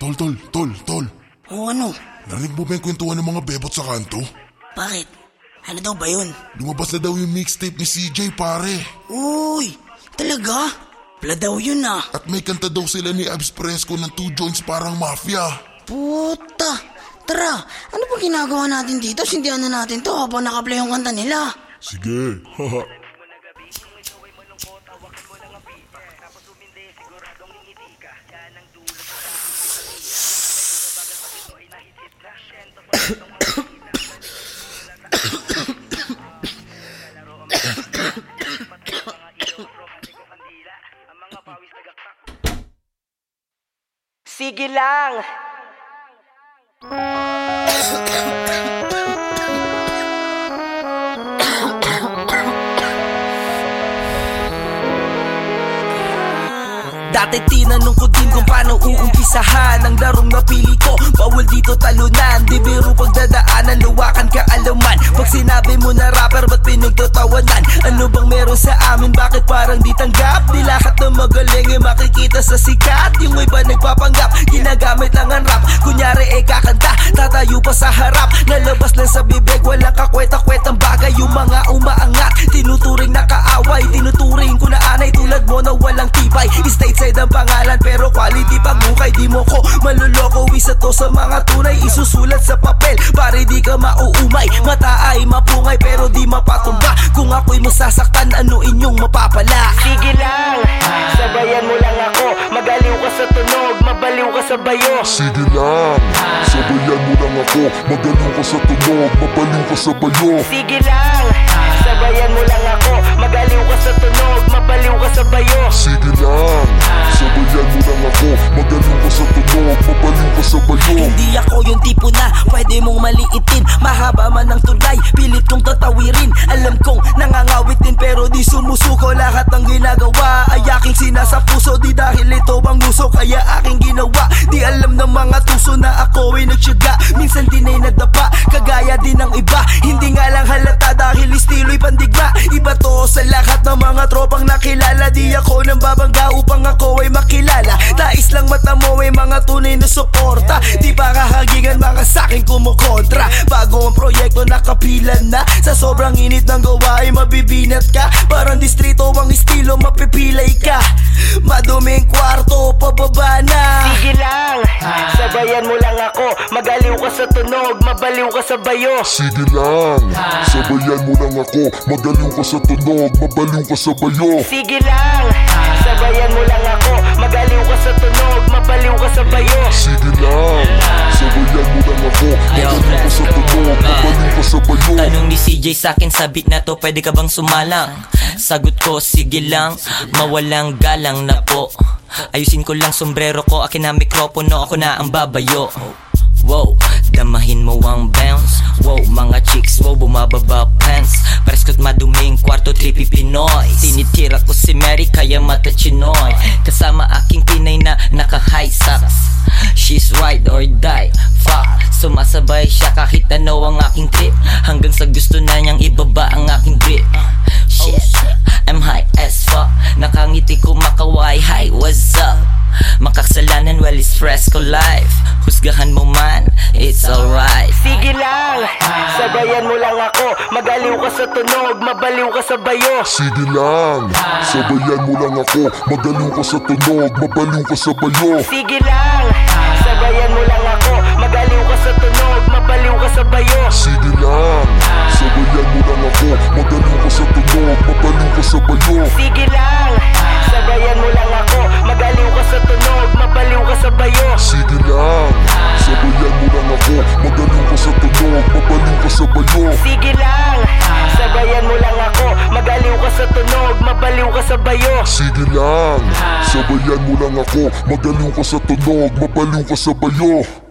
Tol. O ano? Narinig mo ba yung kwentuhan ng mga bebot sa kanto? Bakit? Ano daw ba yun? Lumabas na daw yung mixtape ni CJ, pare. Uy, talaga? Pala daw yun ah. At may kanta daw sila ni Abs Fresco ng 2 joints parang mafia. Puta. Tara, ano ba ginagawa natin dito? Sindihan na natin to habang nakaplay yung kanta nila. Sige, haha. Sige lang. Dati tinanong ko din kung paano uumpisahan ang larong napili ko. Bawal dito talunan, di biro pagdadaanan, luwakan kaalaman. Pag sinabi mo na rapper, ba't pinagtatawanan? Ano bang meron sa amin, bakit parang di tanggap? Di lahat na magaling makikita sa sikat. Yung iba nagpapanggap, ginagamit lang ang rap. Kunyari kakanta, tatayo pa sa harap. Nalabas lang sa bibig, walang kakweta-kwetang bagay. Yung mga umaangat, tinuturing na kaaway. Tinuturing ko na anay, tulad mo na walang tibay. Stateside ang pangalan pero quality pagmukay. Di mo ko maluloko, isa to sa mga tunay. Isusulat sa papel, pare di ka mauumay. Mata ay mapungay pero di mapatumba. Kung ako'y masasaktan, ano inyong mapapala? Sige lang, sabayan mo lang ako. Magaliw ka sa tunog, mabaliw ka sa bayo. Sige lang, sabayan mo lang ako. Magaliw ka sa tunog, mabaliw ka sa bayo. Sige lang, sabayan mo lang ako. Magaliw ka sa tunog, mabaliw ka sa bayo. Sige lang, sabayan mo lang ako. Magaliw ka sa tunog, mabaliw ka sa bayo. Hindi ako yung tipo na pwede mong maliitin. Mahaba man ang tulay, pilit kong tatawirin. Alam kong nangangawitin pero di sumusuko. Lahat ng ginagawa ay aking sinasapuso. Di dahil ito bang gusto kaya aking ginawa. Di alam ng mga tuso na ako ay nagtyaga. Minsan din ay nadapa, kagaya din ng iba. Hindi nga lang halata dahil estilo'y pandigma. Iba to sa lahat ng mga tropang nakilala. Di ako nang babangga upang ako ay makilala. Tais lang mata mo ay mga tunay na suporta. Di pa kahagingan mga saking kumukontra. Bago ang proyekto nakapilan na. Sa sobrang init ng gawa ay mabibinat ka. Parang distrito ang estilo, mapipilay ka. Maduming kwarto, pababa na. Sige lang, sabayan mo lang ako. Magaliw ka sa tunog, mabaliw ka sa bayo. Sige lang, sabayan mo lang ako. Magaliw ka sa tunog, mabaliw ka sa bayo. Sige lang, sabayan mo lang ako. Magaliw ka sa tunog, mabaliw ka sa bayo. Sige lang, sabayan mo lang ako. Magaliw ka sa tunog, mabaliw ka sa bayo. Tanong ni CJ sa'kin sa beat na to, pwede ka bang sumalang? Sagot ko, sige lang, mawalang galang na po. Ayusin ko lang sombrero ko, akin na mikropono, ako na ang babayo. Wow, damahin mo ang bounce. Wow, mga chicks, wow, bumababa pants. Presko't maduming kwarto, trippy Pinoy. Tinitira ko si Mary, kaya mata chinoy. Kasama aking Pinay na naka-high socks. She's ride or die, fuck. Sumasabay siya kahit ano ang aking trip. Hanggang sa gusto na niyang ibaba ang aking grip. Shit, I'm high as fuck. Nakangiti ko makaway, hi, what's up? Makasalanan, well it's Fresco life. Husgahan mo man, it's alright. Sige lang, sabayan mo lang ako. Magaliw ka sa tunog, mabaliw ka sa bayo. Sige lang, sabayan mo lang ako. Magaliw ka sa tunog, mabaliw ka sa bayo. Sige lang, sabayan mo lang ako. Magaliw ka sa tunog, mabaliw ka sa bayo. Sige lang, sabayan mo lang ako. Magaliw ka sa tunog, mabaliw ka sa bayo. Sige lang, sabayan mo lang ako. Magaliw ka sa tunog, mabaliw ka sa bayo. Sige lang, sabayan mo lang ako. Magaliw ka sa tunog, mabaliw ka sa bayo. Sige lang, sabayan mo lang ako. Magaliw ka sa tunog, mabaliw ka sa bayo. Sige lang, sabayan mo lang ako. Magaliw ka sa tunog, mabaliw ka sa bayo.